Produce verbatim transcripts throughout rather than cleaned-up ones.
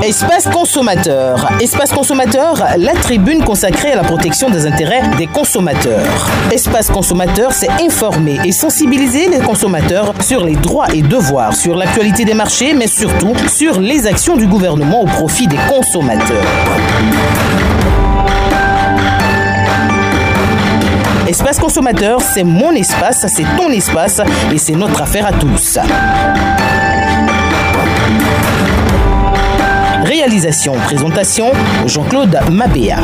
Espace consommateur. Espace consommateur, la tribune consacrée à la protection des intérêts des consommateurs. Espace consommateur, c'est informer et sensibiliser les consommateurs sur les droits et devoirs, sur l'actualité des marchés, mais surtout sur les actions du gouvernement au profit des consommateurs. Espace consommateur, c'est mon espace, c'est ton espace et c'est notre affaire à tous. Réalisation, présentation, Jean-Claude Mabéa.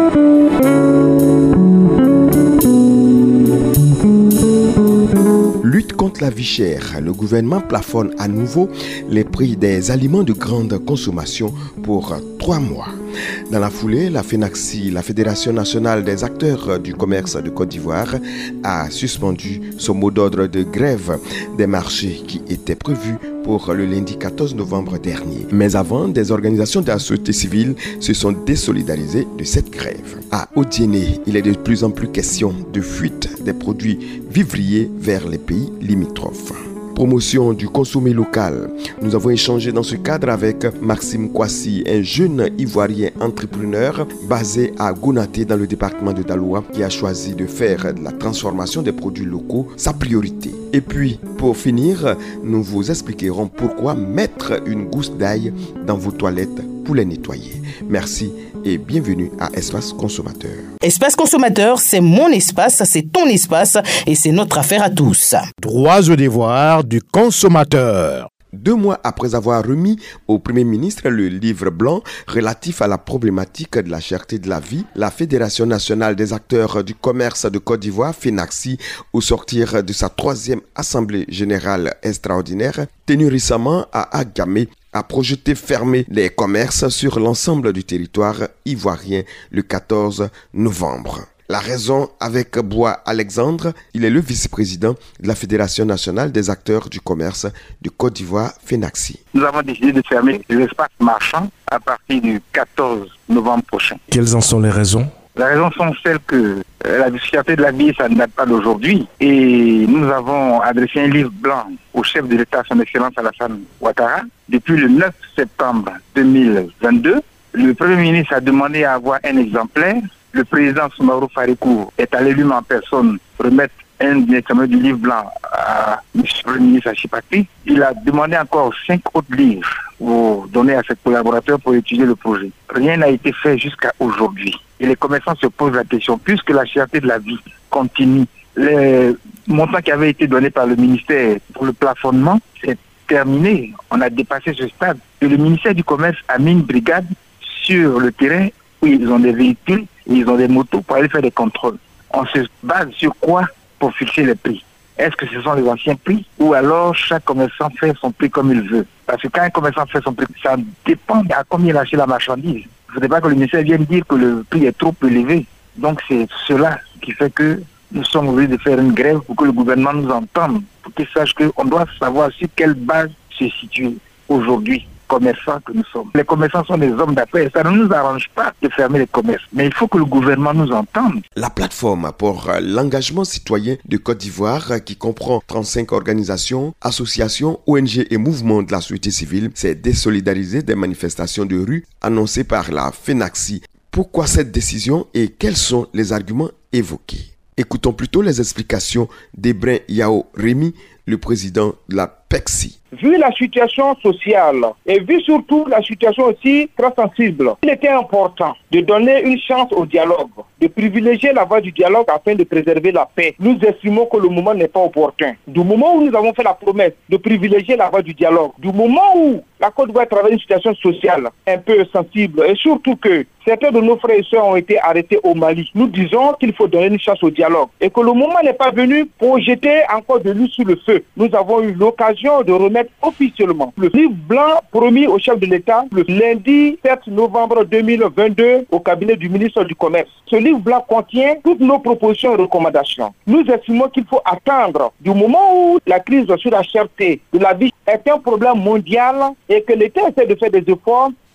Lutte contre la vie chère. Le gouvernement plafonne à nouveau les prix des aliments de grande consommation pour trois mois. Dans la foulée, la FENACSI, la Fédération nationale des acteurs du commerce de Côte d'Ivoire, a suspendu son mot d'ordre de grève des marchés qui était prévu pour le lundi quatorze novembre dernier. Mais avant, des organisations de la société civile se sont désolidarisées de cette grève. À Odiéné, il est de plus en plus question de fuite des produits vivriers vers les pays limitrophes. Promotion du consommé local. Nous avons échangé dans ce cadre avec Maxime Kwasi, un jeune Ivoirien entrepreneur basé à Gounaté dans le département de Daloa qui a choisi de faire de la transformation des produits locaux sa priorité. Et puis, pour finir, nous vous expliquerons pourquoi mettre une gousse d'ail dans vos toilettes pour les nettoyer. Merci et bienvenue à Espace Consommateur. Espace Consommateur, c'est mon espace, c'est ton espace et c'est notre affaire à tous. Droits et devoirs du consommateur. Deux mois après avoir remis au Premier ministre le livre blanc relatif à la problématique de la cherté de la vie, la Fédération nationale des acteurs du commerce de Côte d'Ivoire, FENACSI, au sortir de sa troisième Assemblée générale extraordinaire, tenue récemment à Agamé, a projeté fermer les commerces sur l'ensemble du territoire ivoirien le quatorze novembre. La raison avec Bois Alexandre, il est le vice-président de la Fédération nationale des acteurs du commerce de Côte d'Ivoire, FENACSI. Nous avons décidé de fermer les espaces marchands à partir du quatorze novembre prochain. Quelles en sont les raisons ? Les raisons sont celles que la cherté de la vie, ça ne date pas d'aujourd'hui. Et nous avons adressé un livre blanc au chef de l'État, son Excellence Alassane Ouattara, depuis le neuf septembre deux mille vingt-deux. Le Premier ministre a demandé à avoir un exemplaire. Le président Soumaoro Farikou est allé lui-même en personne remettre un examen du livre blanc à M. le Premier ministre Achipati. Il a demandé encore cinq autres livres pour donner à ses collaborateurs pour étudier le projet. Rien n'a été fait jusqu'à aujourd'hui. Et les commerçants se posent la question, puisque la cherté de la vie continue, les montants qui avaient été donnés par le ministère pour le plafonnement, c'est terminé. On a dépassé ce stade. Et le ministère du Commerce a mis une brigade sur le terrain où ils ont des véhicules, et ils ont des motos pour aller faire des contrôles. On se base sur quoi pour fixer les prix? Est-ce que ce sont les anciens prix ou alors chaque commerçant fait son prix comme il veut? Parce que quand un commerçant fait son prix, ça dépend à combien il achète la marchandise. Il ne faudrait pas que le ministère vienne dire que le prix est trop élevé. Donc c'est cela qui fait que nous sommes obligés de faire une grève pour que le gouvernement nous entende, pour qu'il sache qu'on doit savoir sur quelle base se situe aujourd'hui commerçants que nous sommes. Les commerçants sont des hommes d'affaires. Ça ne nous arrange pas de fermer les commerces. Mais il faut que le gouvernement nous entende. La plateforme pour l'engagement citoyen de Côte d'Ivoire, qui comprend trente-cinq organisations, associations, O N G et mouvements de la société civile, s'est désolidarisée des manifestations de rue annoncées par la FENACSI. Pourquoi cette décision et quels sont les arguments évoqués? Écoutons plutôt les explications d'Ebrin Yao Rémi, le président de la P E C I. Vu la situation sociale et vu surtout la situation aussi très sensible, il était important de donner une chance au dialogue, de privilégier la voie du dialogue afin de préserver la paix. Nous estimons que le moment n'est pas opportun. Du moment où nous avons fait la promesse de privilégier la voie du dialogue, du moment où la Côte d'Ivoire traverse une situation sociale un peu sensible et surtout que certains de nos frères et sœurs ont été arrêtés au Mali, nous disons qu'il faut donner une chance au dialogue et que le moment n'est pas venu pour jeter encore de l'huile sur le feu. Nous avons eu l'occasion de remettre officiellement le livre blanc promis au chef de l'État le lundi sept novembre deux mille vingt-deux au cabinet du ministre du Commerce. Ce livre blanc contient toutes nos propositions et recommandations. Nous estimons qu'il faut attendre du moment où la crise sur la cherté de la vie est un problème mondial et que l'État essaie de faire des efforts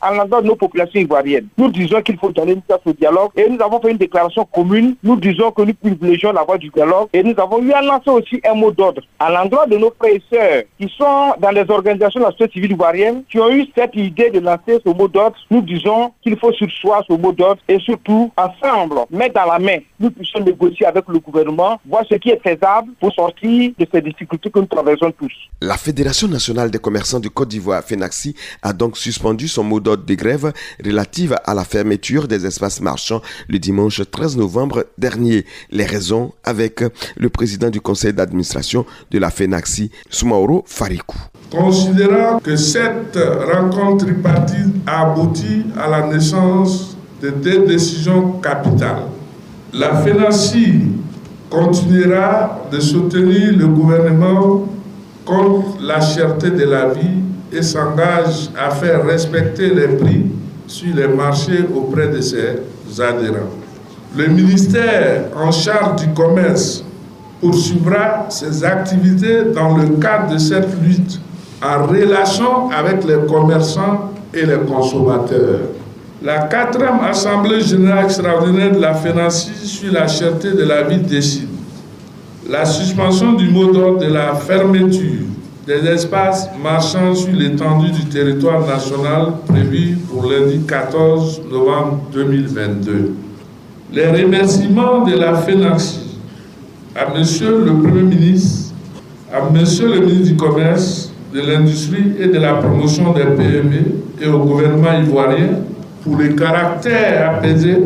à l'endroit de nos populations ivoiriennes. Nous disons qu'il faut donner une place au dialogue et nous avons fait une déclaration commune. Nous disons que nous privilégions la voie du dialogue et nous avons eu à lancer aussi un mot d'ordre à l'endroit de nos frères et sœurs qui sont dans les organisations de la société civile ivoirienne, qui ont eu cette idée de lancer ce mot d'ordre. Nous disons qu'il faut sursoir ce mot d'ordre et surtout, ensemble, mettre dans la main, nous puissions négocier avec le gouvernement, voir ce qui est faisable pour sortir de ces difficultés que nous traversons tous. La Fédération nationale des commerçants de Côte d'Ivoire, FENACSI, a donc suspendu son mot d'ordre de grève relative à la fermeture des espaces marchands le dimanche treize novembre dernier. Les raisons avec le président du conseil d'administration de la FENACSI, Soumaoro Farikou. Considérant que cette rencontre tripartite a abouti à la naissance de deux décisions capitales, la FENACSI continuera de soutenir le gouvernement contre la cherté de la vie et s'engage à faire respecter les prix sur les marchés auprès de ses adhérents. Le ministère en charge du commerce poursuivra ses activités dans le cadre de cette lutte en relation avec les commerçants et les consommateurs. La quatrième Assemblée générale extraordinaire de la FENACSI sur la cherté de la vie décide la suspension du mot d'ordre de la fermeture des espaces marchands sur l'étendue du territoire national prévu pour lundi quatorze novembre deux mille vingt-deux. Les remerciements de la FENACSI à Monsieur le Premier ministre, à Monsieur le ministre du Commerce, de l'Industrie et de la Promotion des P M E et au gouvernement ivoirien pour le caractère apaisé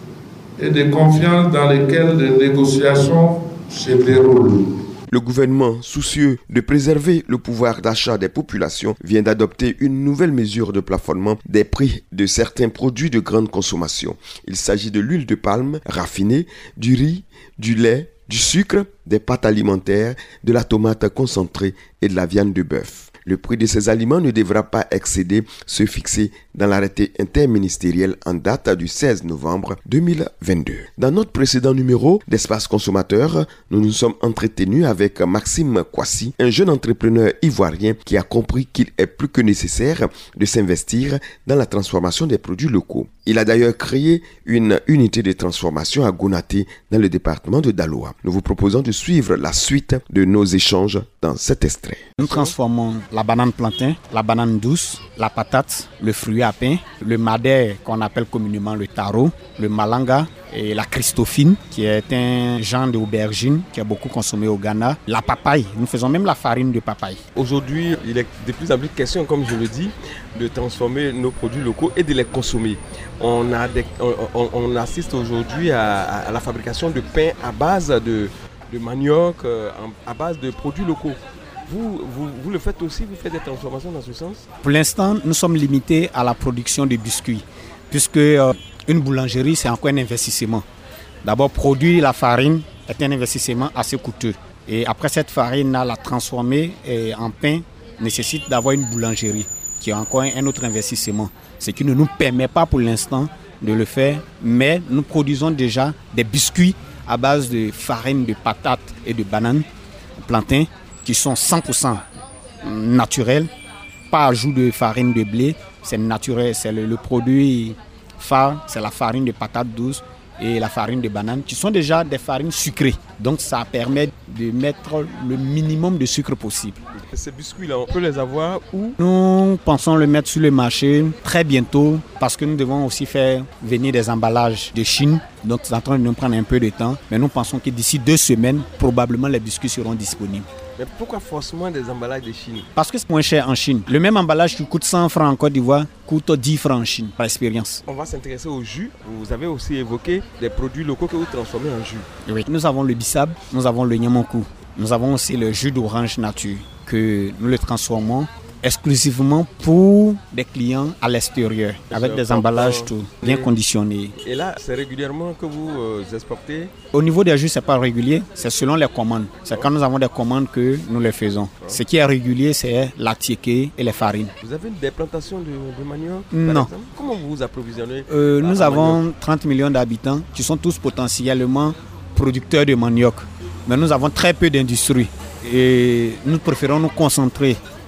et de confiance dans lequel les négociations se déroulent. Le gouvernement, soucieux de préserver le pouvoir d'achat des populations, vient d'adopter une nouvelle mesure de plafonnement des prix de certains produits de grande consommation. Il s'agit de l'huile de palme raffinée, du riz, du lait, du sucre, des pâtes alimentaires, de la tomate concentrée et de la viande de bœuf. Le prix de ces aliments ne devra pas excéder ceux fixés dans l'arrêté interministériel en date du seize novembre deux mille vingt-deux. Dans notre précédent numéro d'Espace Consommateur, nous nous sommes entretenus avec Maxime Kwasi, un jeune entrepreneur ivoirien qui a compris qu'il est plus que nécessaire de s'investir dans la transformation des produits locaux. Il a d'ailleurs créé une unité de transformation à Gonaté dans le département de Daloa. Nous vous proposons de suivre la suite de nos échanges dans cet extrait. Nous transformons la banane plantain, la banane douce, la patate, le fruit à pain, le madère qu'on appelle communément le taro, le malanga et la christophine qui est un genre d'aubergine qui est beaucoup consommé au Ghana, la papaye. Nous faisons même la farine de papaye. Aujourd'hui, il est de plus en plus question, comme je le dis, de transformer nos produits locaux et de les consommer. On, a des, on, on assiste aujourd'hui à, à la fabrication de pain à base de, de manioc, à base de produits locaux. Vous, vous, vous le faites aussi, vous faites des transformations dans ce sens? Pour l'instant, nous sommes limités à la production de biscuits, puisque euh, une boulangerie, c'est encore un investissement. D'abord, produire la farine est un investissement assez coûteux. Et après cette farine, la transformer en pain nécessite d'avoir une boulangerie, qui est encore un autre investissement. Ce qui ne nous permet pas pour l'instant de le faire, mais nous produisons déjà des biscuits à base de farine de patates et de bananes, plantain, qui sont cent pour cent naturels, pas ajout de farine de blé, c'est naturel, c'est le, le produit phare, c'est la farine de patates douces et la farine de banane, qui sont déjà des farines sucrées. Donc ça permet de mettre le minimum de sucre possible. Ces biscuits-là, on peut les avoir où? Nous pensons le mettre sur le marché très bientôt parce que nous devons aussi faire venir des emballages de Chine. Donc c'est en train de nous prendre un peu de temps. Mais nous pensons que d'ici deux semaines, probablement les biscuits seront disponibles. Mais pourquoi forcément des emballages de Chine? Parce que c'est moins cher en Chine. Le même emballage qui coûte cent francs en Côte d'Ivoire coûte dix francs en Chine, par expérience. On va s'intéresser au jus. Vous avez aussi évoqué des produits locaux que vous transformez en jus. Oui, nous avons le bissap, nous avons le niamankou. Nous avons aussi le jus d'orange nature que nous le transformons exclusivement pour des clients à l'extérieur, avec des emballages tout bien conditionnés. Et là, c'est régulièrement que vous euh, exportez? Au niveau des jus, ce n'est pas régulier, c'est selon les commandes. C'est quand nous avons des commandes que nous les faisons. Ce qui est régulier, c'est la tiéké et les farines. Vous avez des plantations de, de manioc? Non. Comment vous vous approvisionnez? euh, Nous avons manioc? trente millions d'habitants qui sont tous potentiellement producteurs de manioc. Mais nous avons très peu d'industrie et nous préférons nous concentrer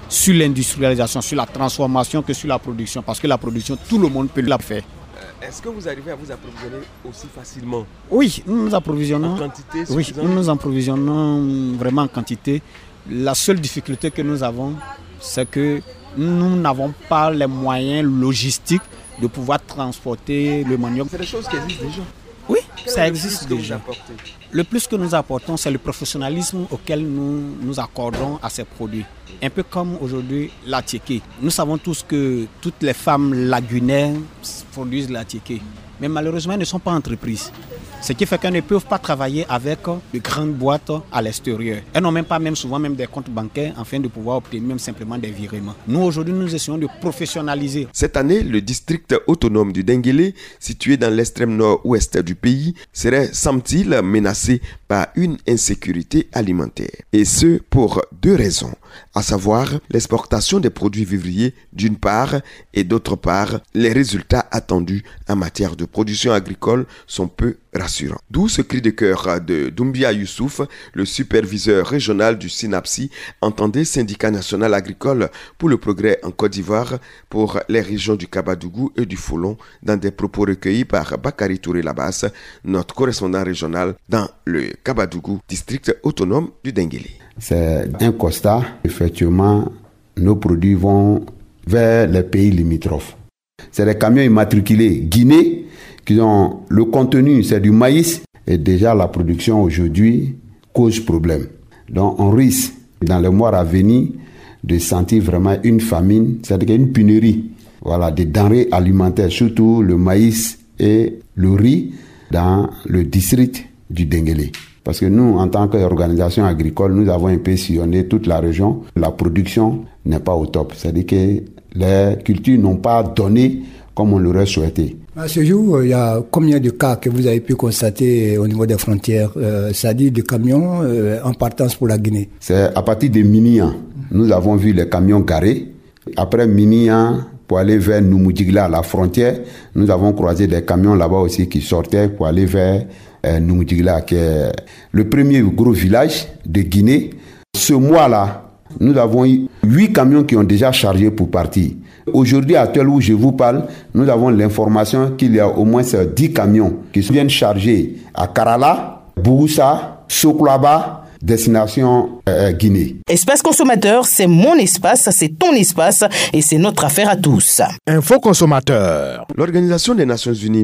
sur l'industrialisation, sur la transformation que sur la production. Parce que la production, tout le monde peut la faire. Est-ce que vous arrivez à vous approvisionner aussi facilement? Oui, nous nous approvisionnons. En quantité Oui, suffisante? nous nous approvisionnons vraiment en quantité. La seule difficulté que nous avons, c'est que nous n'avons pas les moyens logistiques de pouvoir transporter le manioc. C'est des choses qui existent déjà. Oui, Quel ça est le existe plus que déjà. vous apportez? Le plus que nous apportons, c'est le professionnalisme auquel nous nous accordons à ces produits. Un peu comme aujourd'hui l'atiéké. Nous savons tous que toutes les femmes lagunaires produisent l'atiéké. Mais malheureusement, elles ne sont pas entreprises. Ce qui fait qu'elles ne peuvent pas travailler avec de grandes boîtes à l'extérieur. Elles n'ont même pas même souvent même des comptes bancaires afin de pouvoir obtenir même simplement des virements. Nous, aujourd'hui, nous essayons de professionnaliser. Cette année, le district autonome du Denguélé, situé dans l'extrême nord-ouest du pays, serait, semble-t-il, menacé par une insécurité alimentaire. Et ce, pour deux raisons, à savoir l'exportation des produits vivriers d'une part et d'autre part, les résultats attendus en matière de production agricole sont peu rassurants. D'où ce cri de cœur de Doumbia Youssouf, le superviseur régional du SYNAPSI, entendez Syndicat national agricole pour le progrès en Côte d'Ivoire pour les régions du Kabadougou et du Folon, dans des propos recueillis par Bakary Touré Labas, notre correspondant régional dans le Kabadougou, district autonome du Denguélé. C'est un constat. Effectivement, nos produits vont vers les pays limitrophes. C'est des camions immatriculés Guinée qui ont le contenu, c'est du maïs. Et déjà, la production aujourd'hui cause problème. Donc, on risque, dans les mois à venir, de sentir vraiment une famine, c'est-à-dire une pénurie, voilà, des denrées alimentaires, surtout le maïs et le riz dans le district du Denguélé. Parce que nous, en tant qu'organisation agricole, nous avons un peu sillonné toute la région. La production n'est pas au top. C'est-à-dire que les cultures n'ont pas donné comme on l'aurait souhaité. À ce jour, il y a combien de cas que vous avez pu constater au niveau des frontières, euh, c'est-à-dire des camions euh, en partance pour la Guinée? C'est à partir de Minian. Nous avons vu les camions garés. Après Minian, pour aller vers Noumoudjigla, la frontière, nous avons croisé des camions là-bas aussi qui sortaient pour aller vers euh, Noumoudjigla, qui est le premier gros village de Guinée. Ce mois-là, nous avons eu huit camions qui ont déjà chargé pour partir. Aujourd'hui, à tel où je vous parle, nous avons l'information qu'il y a au moins dix camions qui viennent charger à Karala, Bouroussa, Soklaba, destination euh, Guinée. Espace consommateur, c'est mon espace, c'est ton espace et c'est notre affaire à tous. Info consommateur. L'Organisation des Nations Unies